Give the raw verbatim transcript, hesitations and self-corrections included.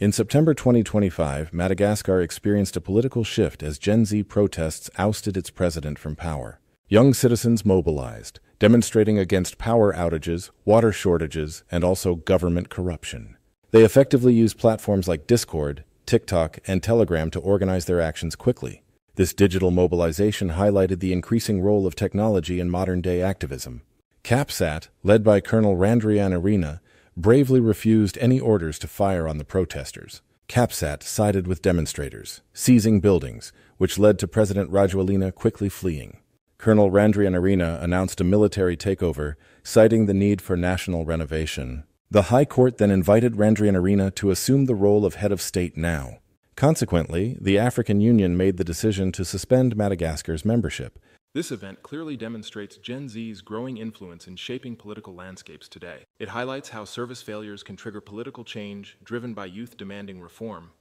In September twenty twenty-five, Madagascar experienced a political shift as Gen Z protests ousted its president from power. Young citizens mobilized, demonstrating against power outages, water shortages, and also government corruption. They effectively used platforms like Discord, TikTok, and Telegram to organize their actions quickly. This digital mobilization highlighted the increasing role of technology in modern-day activism. CAPSAT, led by Colonel Randrianarina, bravely refused any orders to fire on the protesters. CAPSAT sided with demonstrators, seizing buildings, which led to President Rajoelina quickly fleeing. Colonel Randrianarina announced a military takeover, citing the need for national renovation. The High Court then invited Randrianarina to assume the role of head of state now. Consequently, the African Union made the decision to suspend Madagascar's membership. This event clearly demonstrates Gen Z's growing influence in shaping political landscapes today. It highlights how service failures can trigger political change driven by youth demanding reform.